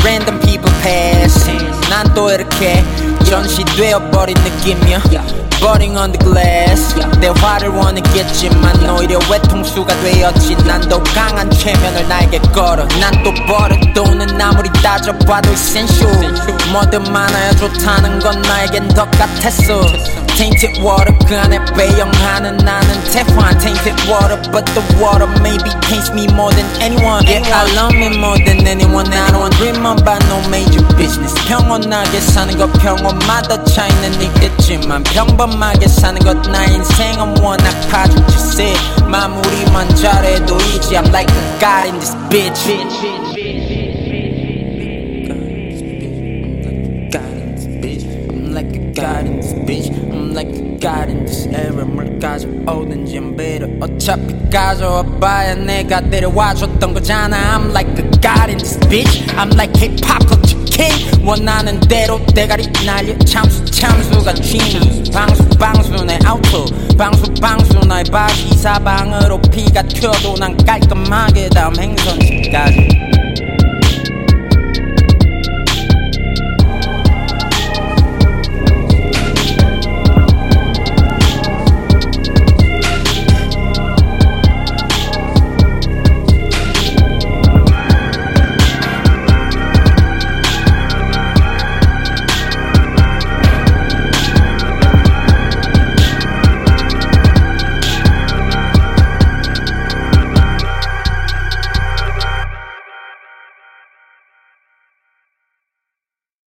random people pass 난 또 이렇게 전시되어버린 느낌이야 Burning on the glass 대화를 원했겠지만 오히려 외통수가 되었지 난 더 강한 최면을 나에게 걸어 난 또 버릇도는 아무리 따져봐도 essential 뭐든 많아야 좋다는 건 나에겐 더 같았어 Tainted water 그 안에 배영하는 나는 테프한 Tainted water but the water maybe taints me more than anyone Yeah I love me more than anyone I don't dream about no major business 평온하게 사는 것 평온마다 차이는 있겠지만 평범하게 사는 것 나 인생은 워낙 파죽지세 마무리만 잘해도 이제 I'm like a god in this bitch I'm like a god in this bitch I'm like a god in this era 뭘 가져오든지 I'm better 어차피 가져와봐야 내가 데려와줬던 거잖아 I'm like a god in this bitch I'm like K-pop culture king 원하는 대로 대가리 날려 참수가 취미 방수 내 아우토 방수 나의 바지 사방으로 피가 튀어도 난 깔끔하게 다음 행선지까지